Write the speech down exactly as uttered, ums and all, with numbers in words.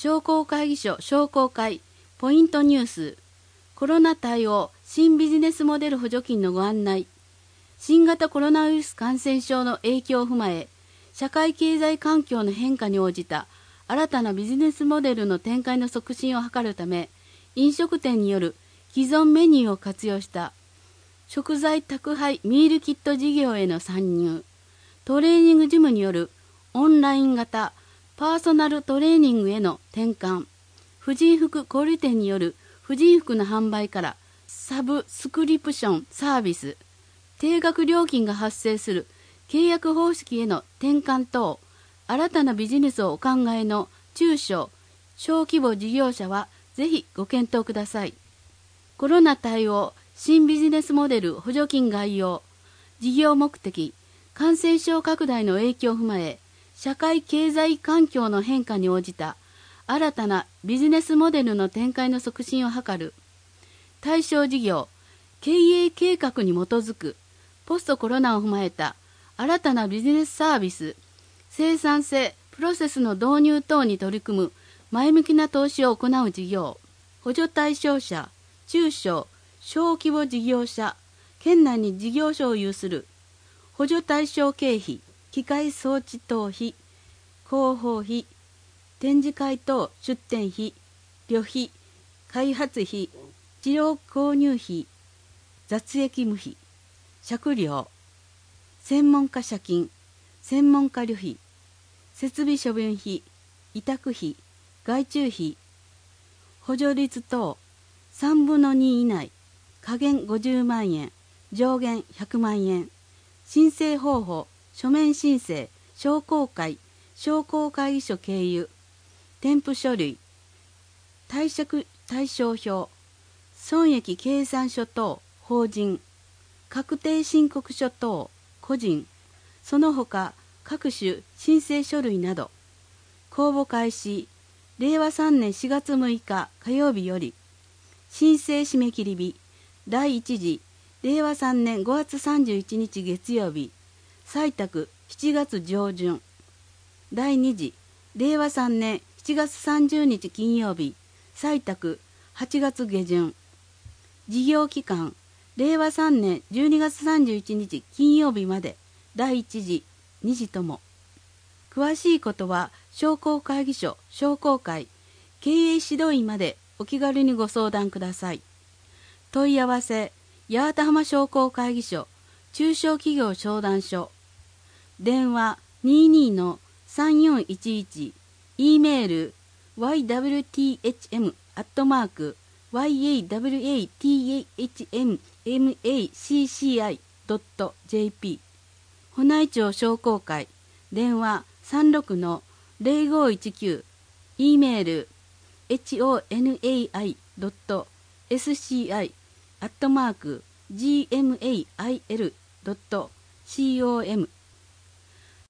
商工会議所商工会ポイントニュース、コロナ対応新ビジネスモデル補助金のご案内。新型コロナウイルス感染症の影響を踏まえ、社会経済環境の変化に応じた新たなビジネスモデルの展開の促進を図るため、飲食店による既存メニューを活用した食材宅配ミールキット事業への参入、トレーニングジムによるオンライン型パーソナルトレーニングへの転換、婦人服小売店による婦人服の販売からサブスクリプションサービス、定額料金が発生する契約方式への転換等、新たなビジネスをお考えの中小・小規模事業者はぜひご検討ください。コロナ対応新ビジネスモデル補助金概要、事業目的、感染症拡大の影響を踏まえ、社会経済環境の変化に応じた新たなビジネスモデルの展開の促進を図る。対象事業、経営計画に基づくポストコロナを踏まえた新たなビジネスサービス、生産性、プロセスの導入等に取り組む前向きな投資を行う事業、補助対象者、中小・小規模事業者、県内に事業所を有する補助対象経費、機械装置等費、広報費、展示会等出展費、旅費、開発費、治療購入費、雑役務費、借料、専門家借金、専門家旅費、設備処分費、委託費、外注費、補助率等さんぶんのに以内、下限ごじゅうまんえん、上限ひゃくまんえん、申請方法、書面申請、商工会、商工会議所経由、添付書類、貸借対照表、損益計算書等法人、確定申告書等個人、その他各種申請書類など、公募開始、れいわさんねんしがつむいか火曜日より、申請締め切り日、だいいち次、れいわさんねんごがつさんじゅういちにち月曜日、採択しちがつ上旬、だいに次、れいわさんねんしちがつさんじゅうにち金曜日、採択はちがつ下旬、事業期間、れいわさんねんじゅうにがつさんじゅういちにち金曜日まで、だいいち次、に次とも。詳しいことは、商工会議所、商工会、経営指導員までお気軽にご相談ください。問い合わせ、八幡浜商工会議所、中小企業商談所、電話 にじゅうに のさんよんいちいち、E メール ワイダブリューティーエイチエム アットマーク ワイエーダブリューエーティーエイチエムエムエーシーシーアイ ドット ジェーピー、保内町商工会、電話 さんろく のぜろごいちきゅう、E メール ホナイ ドット エスシーアイ アットマーク ジーエムエーアイエル ドット コム